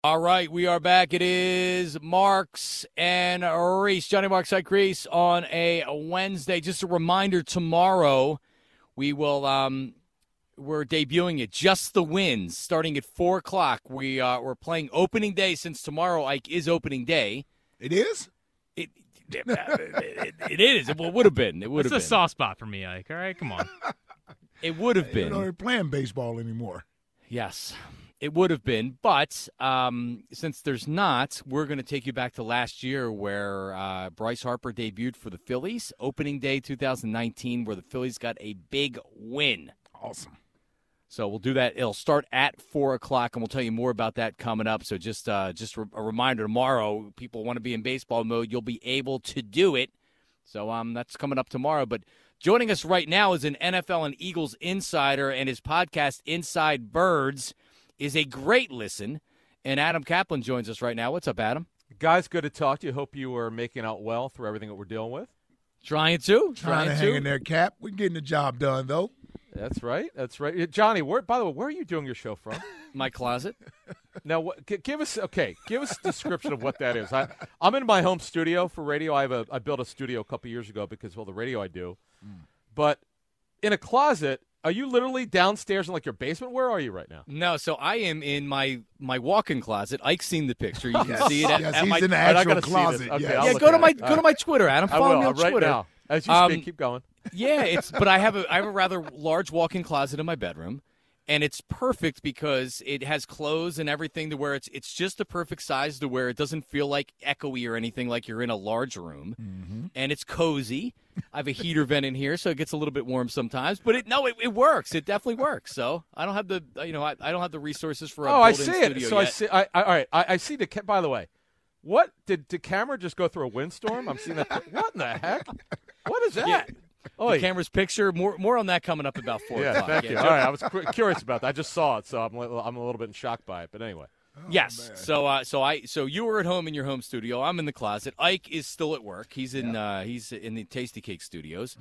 All right, we are back. It is Marks and Reese, Johnny Marks, Ike Reese on a Wednesday. Just a reminder, tomorrow we will we're debuting it, Just the Wins, starting at 4 o'clock. We're playing opening day since tomorrow, Ike, is opening day. It is? It is. Well, it would have been. It would have been. It's a soft spot for me, Ike. All right, come on. It would have been. They're playing baseball anymore. Yes, it would have been. But since there's not, we're going to take you back to last year where Bryce Harper debuted for the Phillies, opening day 2019, where the Phillies got a big win. Awesome. So we'll do that. It'll start at 4 o'clock, and we'll tell you more about that coming up. So just a reminder, tomorrow, people want to be in baseball mode, you'll be able to do it. So that's coming up tomorrow. But joining us right now is an NFL and Eagles insider, and his podcast, Inside Birds, is a great listen. And Adam Kaplan joins us right now. What's up, Adam? Guys, good to talk to you. Hope you are making out well through everything that we're dealing with. Trying to hang in there, Cap. We're getting the job done, though. That's right. Johnny, by the way, where are you doing your show from? My closet. Now, give us a description of what that is. I'm in my home studio for radio. I built a studio a couple years ago because of all the radio I do. But in a closet, are you literally downstairs in like your basement? Where are you right now? No, so I am in my walk-in closet. Ike's seen the picture. You can see it at he's my in the actual closet. Okay, yes. I'll go to my Twitter, Adam. Follow me on right Twitter. now. As you speak, keep going. Yeah, but I have a rather large walk-in closet in my bedroom, and it's perfect because it has clothes and everything to where it's just the perfect size to where it doesn't feel like echoey or anything like you're in a large room, and it's cozy. I have a heater vent in here, so it gets a little bit warm sometimes, but it works. It definitely works. So I don't have the I don't have the resources for a I built-in see it. studio So yet. I see. All right. I see the. By the way, what did the camera just go through a windstorm? I'm seeing that. What in the heck? What is that? Yeah. Oh, The camera's picture. More on that coming up about 4 yeah, o'clock. thank you. All right, I was curious about that. I just saw it, so I'm a little bit in shock by it. But anyway. Yes. Man. So you were at home in your home studio. I'm in the closet. Ike is still at work. He's in the Tasty Cake Studios.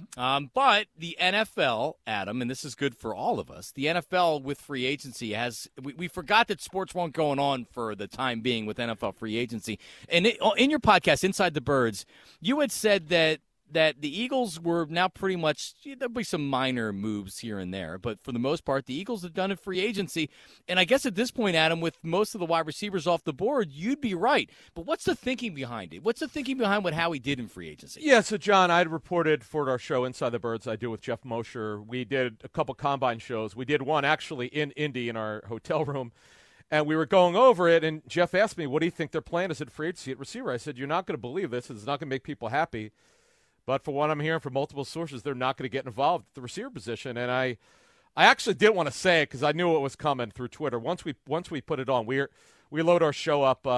But the NFL, Adam, and this is good for all of us. The NFL with free agency we forgot that sports weren't going on for the time being with NFL free agency. And in your podcast, Inside the Birds, you had said that the Eagles were now pretty much, there'll be some minor moves here and there, but for the most part, the Eagles have done it free agency. And I guess at this point, Adam, with most of the wide receivers off the board, you'd be right. But what's the thinking behind it? What's the thinking behind what Howie did in free agency? Yeah, so John, I'd reported for our show Inside the Birds I do with Jeff Mosher. We did a couple combine shows. We did one actually in Indy in our hotel room. And we were going over it, and Jeff asked me, what do you think their plan is at free agency at receiver? I said, you're not going to believe this. It's not going to make people happy. But for what I'm hearing from multiple sources, they're not going to get involved at the receiver position. And I actually didn't want to say it because I knew it was coming through Twitter. Once we put it on, we load our show up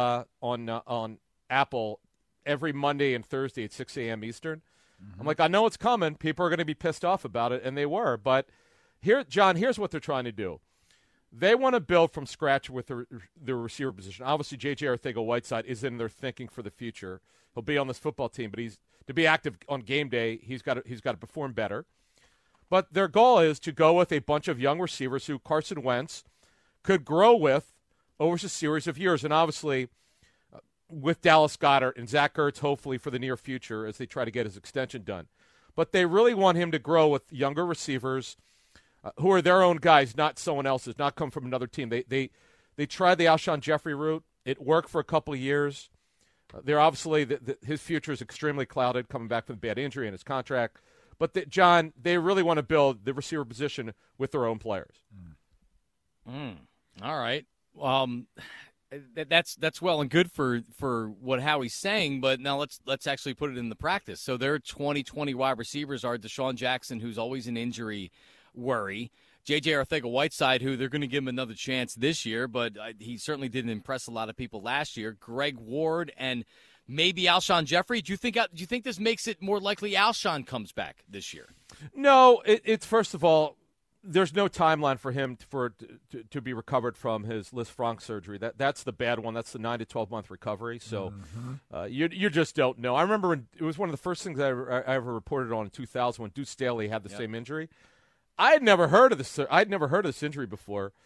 on Apple every Monday and Thursday at 6 a.m. Eastern. I'm like, I know it's coming. People are going to be pissed off about it, and they were. But here, John, here's what they're trying to do. They want to build from scratch with the receiver position. Obviously, J.J. Arcega-Whiteside is in their thinking for the future. He'll be on this football team, but to be active on game day, he's got to perform better. But their goal is to go with a bunch of young receivers who Carson Wentz could grow with over a series of years. And obviously, with Dallas Goedert and Zach Ertz, hopefully for the near future as they try to get his extension done. But they really want him to grow with younger receivers who are their own guys, not someone else's, not come from another team. They tried the Alshon Jeffrey route. It worked for a couple of years. They're obviously his future is extremely clouded coming back from a bad injury in his contract. But, John, they really want to build the receiver position with their own players. All right. That's well and good for what Howie's saying, but now let's actually put it in the practice. So their 2020 wide receivers are Deshaun Jackson, who's always an injury worry, J.J. Arcega-Whiteside, who they're going to give him another chance this year, but he certainly didn't impress a lot of people last year. Greg Ward and maybe Alshon Jeffrey. Do you think this makes it more likely Alshon comes back this year? No, it's first of all, there's no timeline for him to be recovered from his Lisfranc surgery. That's the bad one. That's the 9 to 12 month recovery. So you just don't know. I remember it was one of the first things I ever reported on in 2000 when Deuce Staley had the same injury. I had never heard of this. I'd never heard of this injury before.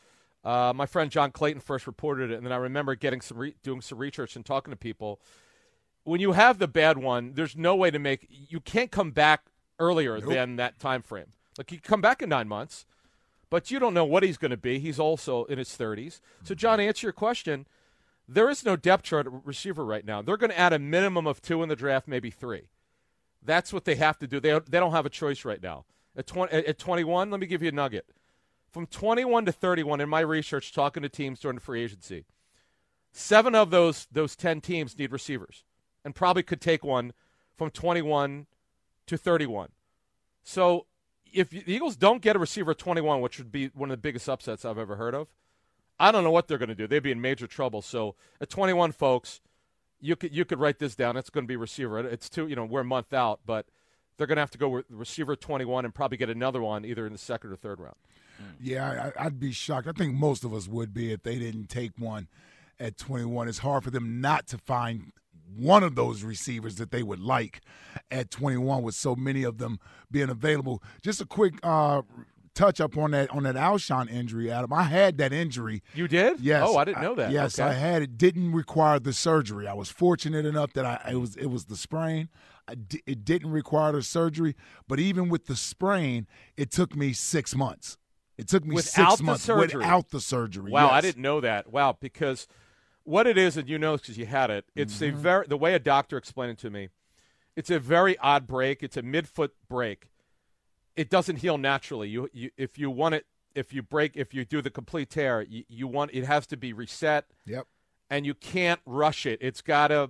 My friend John Clayton first reported it, and then I remember getting doing some research and talking to people. When you have the bad one, there's no way to you can't come back earlier than that time frame. Like, you can come back in 9 months, but you don't know what he's going to be. He's also in his 30s. So, John, to answer your question, there is no depth chart at receiver right now. They're going to add a minimum of 2 in the draft, maybe 3. That's what they have to do. They don't have a choice right now. At 21, let me give you a nugget. From 21 to 31, in my research, talking to teams during the free agency, 7 of those 10 teams need receivers and probably could take one from 21 to 31. So if the Eagles don't get a receiver at 21, which would be one of the biggest upsets I've ever heard of, I don't know what they're going to do. They'd be in major trouble. So at 21, folks, you could write this down. It's going to be receiver. It's we're a month out, but they're going to have to go with receiver 21 and probably get another one either in the second or third round. Yeah, I'd be shocked. I think most of us would be if they didn't take one at 21. It's hard for them not to find one of those receivers that they would like at 21 with so many of them being available. Just a quick touch up on that Alshon injury, Adam. I had that injury. You did? Yes. Oh, I didn't know that. Yes, okay. I had it. Didn't require the surgery. I was fortunate enough that it was the sprain. It didn't require the surgery, but even with the sprain, it took me 6 months. It took me without 6 months without the surgery. Wow, yes. I didn't know that. Wow, because what it is, and you know because you had it, it's the way a doctor explained it to me, it's a very odd break. It's a mid-foot break. It doesn't heal naturally. If you do the complete tear, it has to be reset. Yep. And you can't rush it. It's gotta.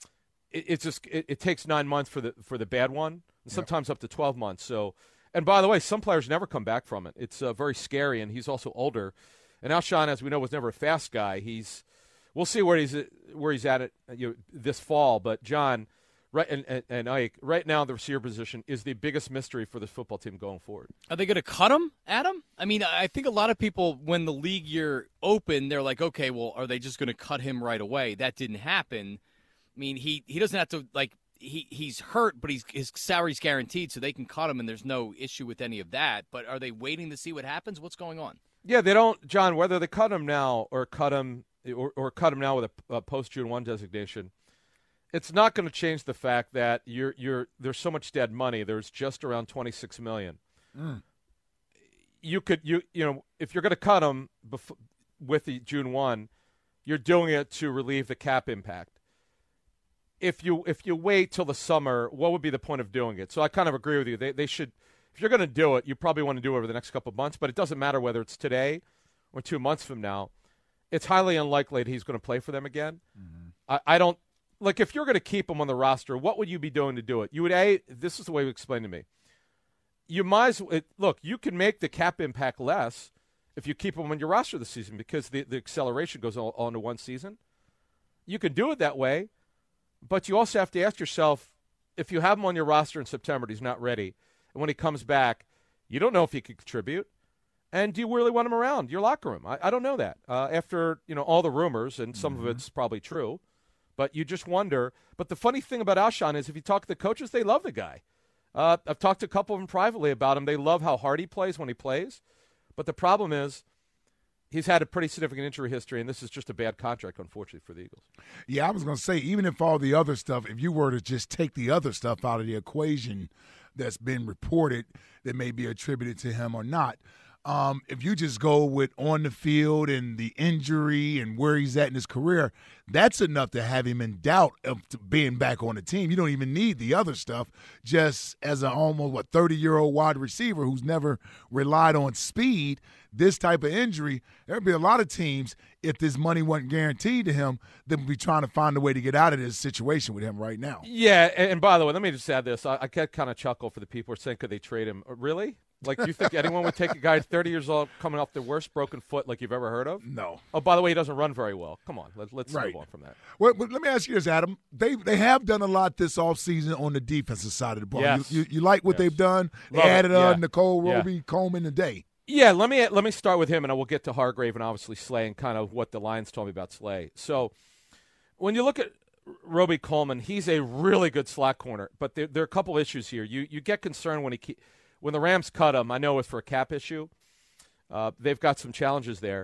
It takes 9 months for the bad one, and sometimes up to 12 months. So, and by the way, some players never come back from it. It's very scary, and he's also older. And Alshon, as we know, was never a fast guy. We'll see where he's at it this fall. But John, right, and Ike, right now the receiver position is the biggest mystery for this football team going forward. Are they going to cut him, Adam? I mean, I think a lot of people, when the league year opened, they're like, okay, well, are they just going to cut him right away? That didn't happen. I mean, he doesn't have to, like, he's hurt, but his salary's guaranteed, so they can cut him, and there's no issue with any of that. But are they waiting to see what happens? What's going on? Yeah, they don't, John, whether they cut him now or cut him now with a post-June 1 designation, it's not going to change the fact that there's so much dead money. There's just around $26 million. You could if you're going to cut him with the June 1, you're doing it to relieve the cap impact. If you wait till the summer, what would be the point of doing it? So I kind of agree with you. They should, if you're going to do it, you probably want to do it over the next couple of months. But it doesn't matter whether it's today or 2 months from now. It's highly unlikely that he's going to play for them again. I don't like if you're going to keep him on the roster. What would you be doing to do it? You would this is the way you explained to me. You might as well, look. You can make the cap impact less if you keep him on your roster this season because the acceleration goes all into one season. You can do it that way. But you also have to ask yourself, if you have him on your roster in September and he's not ready, and when he comes back, you don't know if he can contribute. And do you really want him around your locker room? I don't know that. After all the rumors, and some of it's probably true, but you just wonder. But the funny thing about Alshon is if you talk to the coaches, they love the guy. I've talked to a couple of them privately about him. They love how hard he plays when he plays. But the problem is, he's had a pretty significant injury history, and this is just a bad contract, unfortunately, for the Eagles. Yeah, I was going to say, even if all the other stuff, if you were to just take the other stuff out of the equation that's been reported that may be attributed to him or not, if you just go with on the field and the injury and where he's at in his career, that's enough to have him in doubt of being back on the team. You don't even need the other stuff. Just as an almost 30-year-old wide receiver who's never relied on speed, this type of injury, there'd be a lot of teams, if this money wasn't guaranteed to him, that would be trying to find a way to get out of this situation with him right now. Yeah, and by the way, let me just add this. I get kind of chuckle for the people who are saying, could they trade him? Really? Like, do you think anyone would take a guy 30 years old coming off the worst broken foot like you've ever heard of? No. Oh, by the way, he doesn't run very well. Come on, let's Right. move on from that. Well, but let me ask you this, Adam. They have done a lot this offseason on the defensive side of the ball. Yes. You like what they've done? They Love it. added Yeah. Nicole Yeah. Roby Coleman today. Yeah, let me start with him, and I will get to Hargrave and obviously Slay and kind of what the Lions told me about Slay. So when you look at Roby Coleman, he's a really good slot corner, but there are a couple issues here. You get concerned when the Rams cut him. I know it's for a cap issue. They've got some challenges there.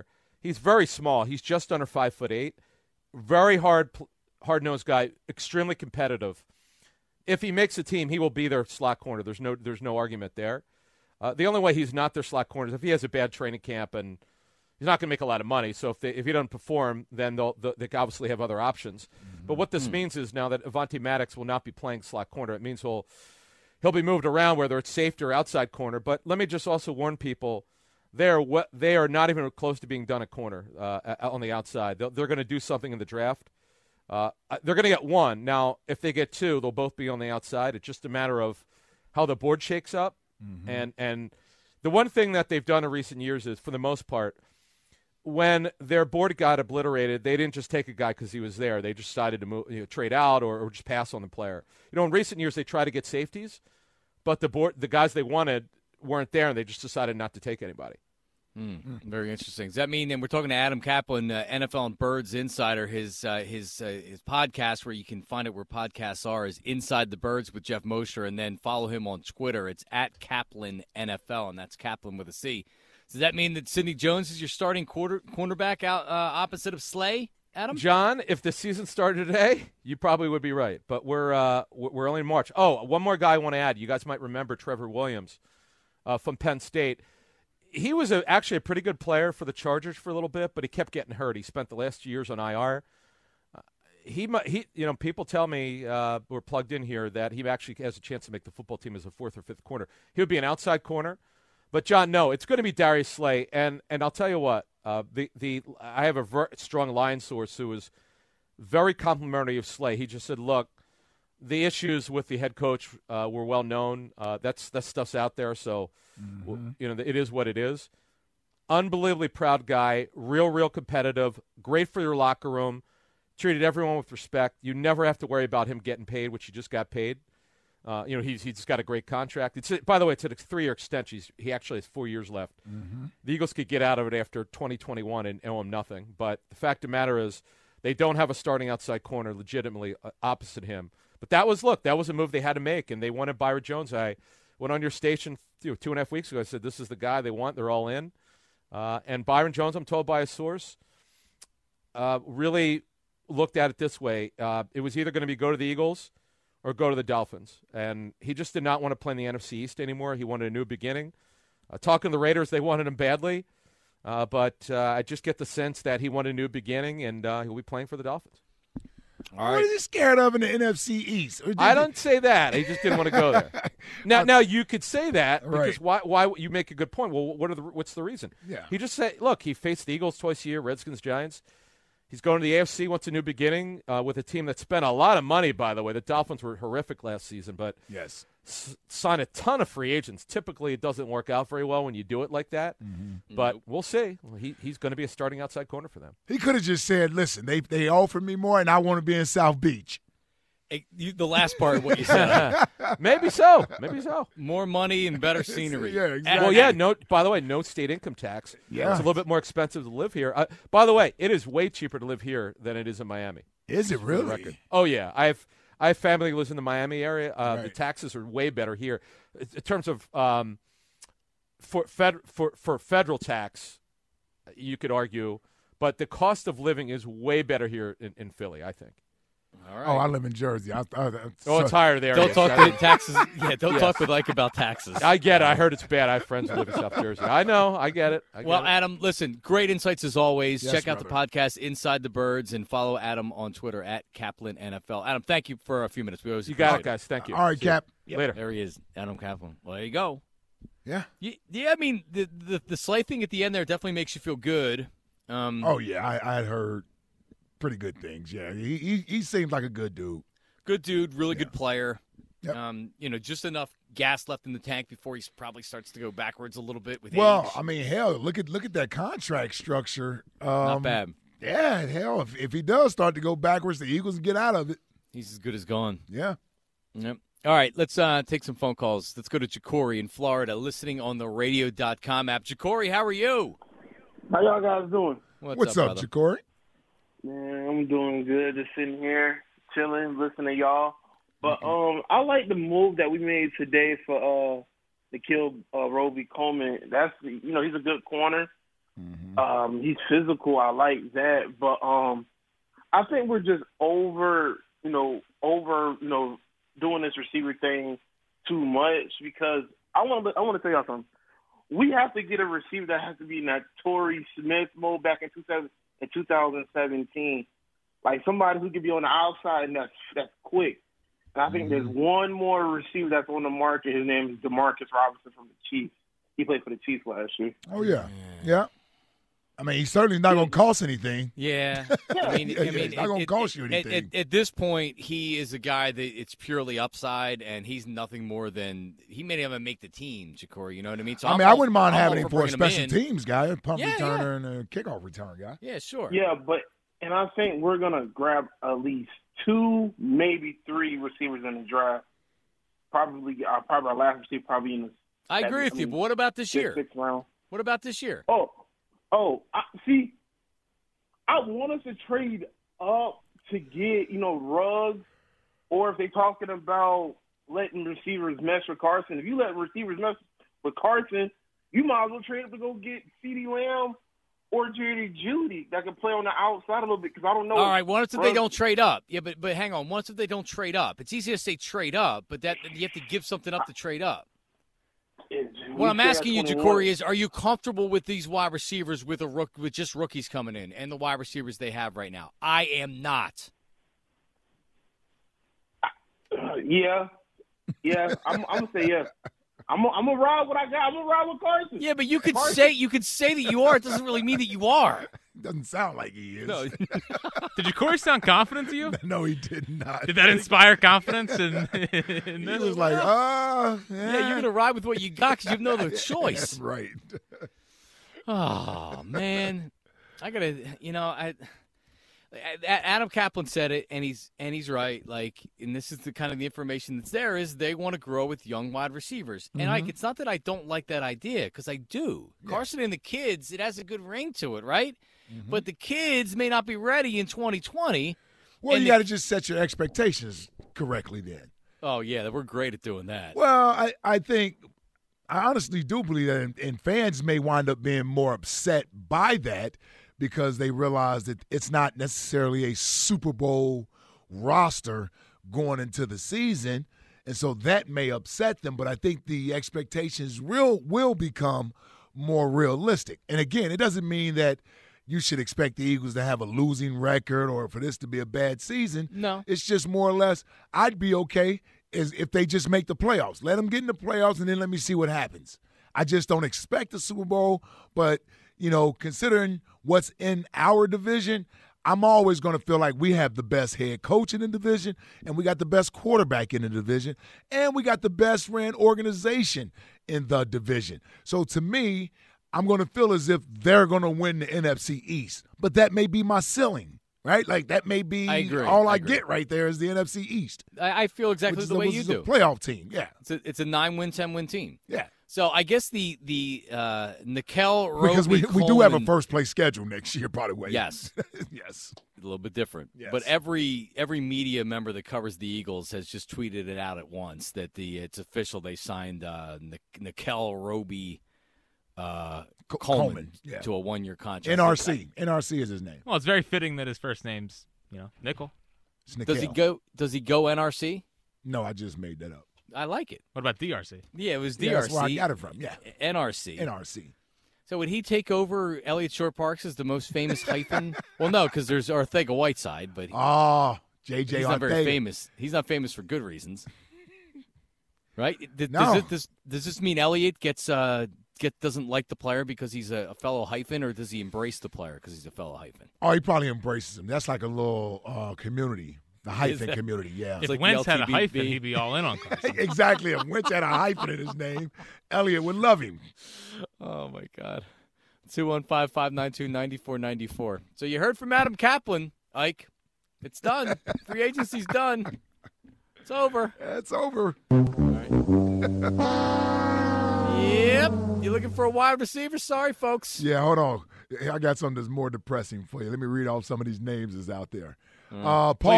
He's very small. He's just under 5'8". Very hard-nosed guy, extremely competitive. If he makes a team, he will be their slot corner. There's no argument there. The only way he's not their slot corner is if he has a bad training camp and he's not going to make a lot of money. So if he doesn't perform, then they obviously have other options. Mm-hmm. But what this means is now that Avonte Maddox will not be playing slot corner, it means he'll be moved around, whether it's safety or outside corner. But let me just also warn people, they are not even close to being done at corner on the outside. They're going to do something in the draft. They're going to get one. Now, if they get two, they'll both be on the outside. It's just a matter of how the board shakes up. Mm-hmm. And the one thing that they've done in recent years is, for the most part, when their board got obliterated, they didn't just take a guy because he was there. They just decided to trade out or just pass on the player. In recent years, they try to get safeties, but the guys they wanted weren't there, and they just decided not to take anybody. Very interesting. Does that mean, and we're talking to Adam Kaplan, NFL and Birds Insider, his podcast, where you can find it where podcasts are, is Inside the Birds with Jeff Mosher, and then follow him on Twitter. It's at Kaplan NFL, and that's Kaplan with a C. Does that mean that Sidney Jones is your starting cornerback out opposite of Slay, Adam? John, if the season started today, you probably would be right. But we're only in March. Oh, one more guy I want to add. You guys might remember Trevor Williams from Penn State. He was actually a pretty good player for the Chargers for a little bit, but he kept getting hurt. He spent the last 2 years on IR. People tell me we're plugged in here that he actually has a chance to make the football team as a fourth or fifth corner. He would be an outside corner. But, John, no, it's going to be Darius Slay. And I'll tell you what, I have a very strong line source who is very complimentary of Slay. He just said, look, the issues with the head coach were well known. That stuff's out there, so it is what it is. Unbelievably proud guy, real competitive, great for your locker room, treated everyone with respect. You never have to worry about him getting paid, which he just got paid. He's got a great contract. By the way, it's a 3-year extension. He actually has 4 years left. Mm-hmm. The Eagles could get out of it after 2021 and owe him nothing. But the fact of the matter is they don't have a starting outside corner legitimately opposite him. But that was a move they had to make, and they wanted Byron Jones. I went on your station 2.5 weeks ago. I said, this is the guy they want. They're all in. And Byron Jones, I'm told by a source, really looked at it this way. It was either going to be go to the Eagles or go to the Dolphins. And he just did not want to play in the NFC East anymore. He wanted a new beginning. Talking to the Raiders, they wanted him badly. But I just get the sense that he wanted a new beginning, and he'll be playing for the Dolphins. All right. What is he scared of in the NFC East? I don't say that. He just didn't want to go there. Now you could say that because why? You make a good point. Well, what's the reason? Yeah. He just said, look, he faced the Eagles twice a year, Redskins, Giants. He's going to the AFC, wants a new beginning with a team that spent a lot of money, by the way. The Dolphins were horrific last season, but yes, signed a ton of free agents. Typically, it doesn't work out very well when you do it like that. Mm-hmm. But we'll see. He's going to be a starting outside corner for them. He could have just said, listen, they offered me more, and I want to be in South Beach. The last part of what you said. Maybe so. More money and better scenery. Yeah, exactly. Well, yeah, by the way, no state income tax. Yeah. It's a little bit more expensive to live here. By the way, it is way cheaper to live here than it is in Miami. Is it really? Oh, yeah. I have family who lives in the Miami area. The taxes are way better here. In terms of for federal tax, you could argue, but the cost of living is way better here in Philly, I think. All right. Oh, I live in Jersey. It's higher there. Don't talk to taxes. Yeah, don't talk with Ike about taxes. I get it. I heard it's bad. I have friends who live in South Jersey. I know. I get it. Adam, listen, great insights as always. Check out the podcast Inside the Birds and follow Adam on Twitter at Kaplan NFL. Adam, thank you for a few minutes. You got it, guys. Thank you. All right, Cap. Yep. Later. There he is, Adam Kaplan. Well, there you go. Yeah. Yeah. I mean, the Slay thing at the end there definitely makes you feel good. Oh yeah, I had heard pretty good things. Yeah, he seems like a good dude. Good dude, really good player. Yep. Just enough gas left in the tank before he probably starts to go backwards a little bit with age. I mean, hell, look at that contract structure. Not bad. Yeah, hell, if he does start to go backwards, the Eagles get out of it. He's as good as gone. Yeah. Yep. All right, let's take some phone calls. Let's go to Jacory in Florida, listening on the radio.com app. Jacory, how are you? How y'all guys doing? What's up, Jacory? Man, I'm doing good. Just sitting here, chilling, listening to y'all. But I like the move that we made today for to kill Roby Coleman. That's he's a good corner. He's physical. I like that, but I think we're just over doing this receiver thing too much because I want to tell y'all something. We have to get a receiver that has to be in that Torrey Smith mode back in 2017, like somebody who could be on the outside and that's quick. And I think there's one more receiver that's on the market. His name is Demarcus Robinson from the Chiefs. He played for the Chiefs last year. Oh yeah. I mean, he's certainly not going to cost anything. Yeah. I mean, it's not going to cost you anything. At this point, he is a guy that it's purely upside, and he's nothing more than – he may not even make the team, Jacory, you know what I mean? So I wouldn't mind having him for a special teams guy, a punt returner and a kickoff return guy. Yeah, sure. Yeah, and I think we're going to grab at least 2, maybe 3 receivers in the draft. Probably our last receiver probably in the – I agree with you, but what about this year? 6th round. What about this year? See, I want us to trade up to get, Ruggs, or if they're talking about letting receivers mess with Carson. If you let receivers mess with Carson, you might as well trade up to go get CeeDee Lamb or Jerry Jeudy that can play on the outside a little bit because I don't know. All right, what if they don't trade up? Yeah, but hang on. What if they don't trade up? It's easy to say trade up, but that you have to give something up to trade up. What I'm asking you, Jacory, is are you comfortable with these wide receivers with just rookies coming in and the wide receivers they have right now? I am not. Yeah. I'm gonna say yes. I'm gonna ride what I got. I'm gonna ride with Carson. Yeah, but you could say that you are. It doesn't really mean that you are. Doesn't sound like he is. No. Did Jacory sound confident to you? No, he did not. Did that inspire confidence in He this? was like, yeah, you're going to ride with what you got because you have no other choice. That's right. Oh, man. I got to, Adam Kaplan said it, and he's right. Like, and this is the kind of the information that's there is they want to grow with young wide receivers. And it's not that I don't like that idea because I do. Yeah. Carson and the kids, it has a good ring to it, right? But the kids may not be ready in 2020. Well, you got to just set your expectations correctly then. Oh, yeah, we're great at doing that. Well, I think I honestly do believe that, and fans may wind up being more upset by that because they realize that it's not necessarily a Super Bowl roster going into the season, and so that may upset them. But I think the expectations will become more realistic. And again, it doesn't mean that you should expect the Eagles to have a losing record or for this to be a bad season. No. It's just more or less I'd be okay if they just make the playoffs. Let them get in the playoffs, and then let me see what happens. I just don't expect a Super Bowl, but, considering what's in our division, I'm always going to feel like we have the best head coach in the division, and we got the best quarterback in the division, and we got the best ran organization in the division. So to me, I'm going to feel as if they're going to win the NFC East. But that may be my ceiling, right? Like that may be all I get right there is the NFC East. I feel exactly the way you do. It's a playoff team, yeah. It's a 9-win, 10-win team. Yeah. So I guess the Nickel Roby because we do have a first place schedule next year, by the way. Yes. Yes. A little bit different. Yes. But every media member that covers the Eagles has just tweeted it out at once that it's official. They signed Nickel Roby Coleman to a 1-year contract. NRC is his name. Well, it's very fitting that his first name's Nickel. Does he go NRC? No, I just made that up. I like it. What about DRC? Yeah, it was DRC. Yeah, that's where I got it from. Yeah, NRC. So would he take over Elliott Short-Parks as the most famous hyphen? Well, no, because there's Arcega-Whiteside, but JJ he's not very famous. He's not famous for good reasons, right? Does this mean Elliott doesn't like the player because he's a fellow hyphen, or does he embrace the player because he's a fellow hyphen? Oh, he probably embraces him. That's like a little community. The hyphen community, yeah. If Wentz had a hyphen, he'd be all in on Carson. Exactly. If Wentz had a hyphen in his name, Elliott would love him. Oh, my God. 215-592-9494. So you heard from Adam Kaplan, Ike. It's done. Free agency's done. It's over. It's over. All right. Yep. You looking for a wide receiver? Sorry, folks. Yeah, hold on. I got something that's more depressing for you. Let me read off some of these names that's out there.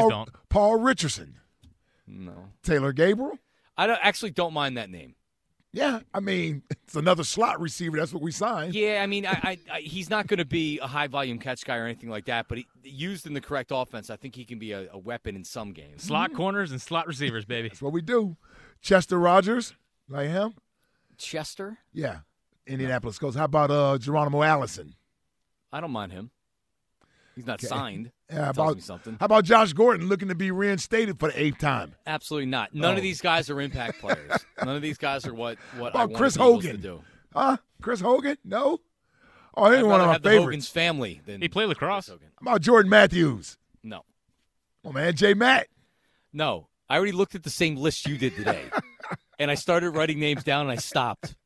Paul Richardson. No. Taylor Gabriel. I don't mind that name. Yeah, I mean, it's another slot receiver. That's what we signed. Yeah, I mean, I he's not going to be a high-volume catch guy or anything like that, but used in the correct offense, I think he can be a weapon in some games. Slot corners and slot receivers, baby. That's what we do. Chester Rogers, like him? Chester? Yeah, Indianapolis Colts. How about Geronimo Allison? I don't mind him. He's not signed. Yeah, tells me something. How about Josh Gordon looking to be reinstated for the 8th time? Absolutely not. None of these guys are impact players. None of these guys are what I want Chris the Eagles Hogan? to do. Chris Hogan? No? Oh, he's I'd one of rather my have the favorites. Hogan's family than He played lacrosse. Chris Hogan. How about Jordan Matthews? No. Oh, man, J. Matt. No. I already looked at the same list you did today, and I started writing names down, and I stopped.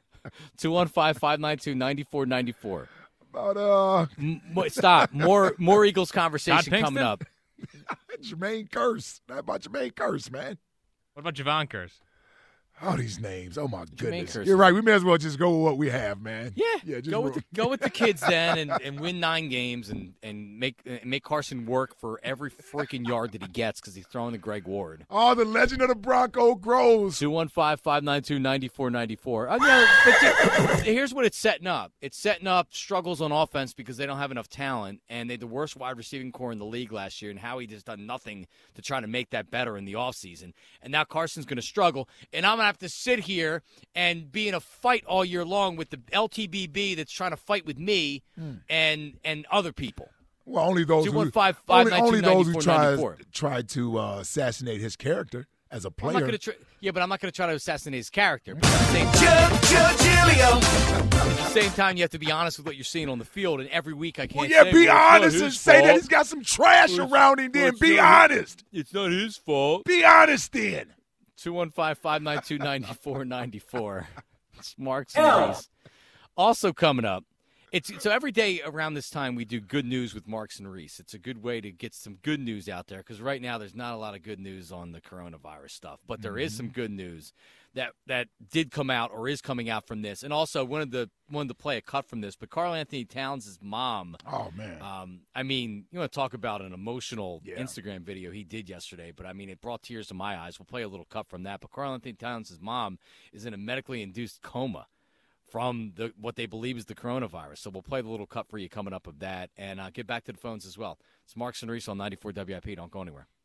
215-592-9494. Stop. More Eagles conversation coming up. Jermaine Kearse. How about Jermaine Kearse, man? What about Javon Kearse? All these names. Oh, my goodness. Kearse. You're right. We may as well just go with what we have, man. Yeah, just go with the kids then and win 9 games and make Carson work for every freaking yard that he gets because he's throwing to Greg Ward. Oh, the legend of the Bronco grows. 215-592-9494. But here's what it's setting up. It's setting up struggles on offense because they don't have enough talent, and they had the worst wide receiving core in the league last year, and Howie just done nothing to try to make that better in the offseason. And now Carson's going to struggle, and I'm going to have to sit here and be in a fight all year long with the LTBB that's trying to fight with me and other people. Well, only those who tried to assassinate his character as a player. But I'm not going to try to assassinate his character. But at the same time, you have to be honest with what you're seeing on the field. And every week I can't say, be honest and say that he's got some trash around him then. Be honest. It's not his fault. Be honest then. 215-592-9494. It's Marks and Reese. Also coming up, so every day around this time we do good news with Marks and Reese. It's a good way to get some good news out there because right now there's not a lot of good news on the coronavirus stuff, but there is some good news that did come out or is coming out from this. And also wanted to play a cut from this, but Karl Anthony Towns' mom. Oh man. I mean, you want to talk about an emotional Instagram video he did yesterday, but I mean it brought tears to my eyes. We'll play a little cut from that. But Karl Anthony Towns' mom is in a medically induced coma from what they believe is the coronavirus. So we'll play the little cut for you coming up of that and get back to the phones as well. It's Marks and Reese on 94 WIP. Don't go anywhere.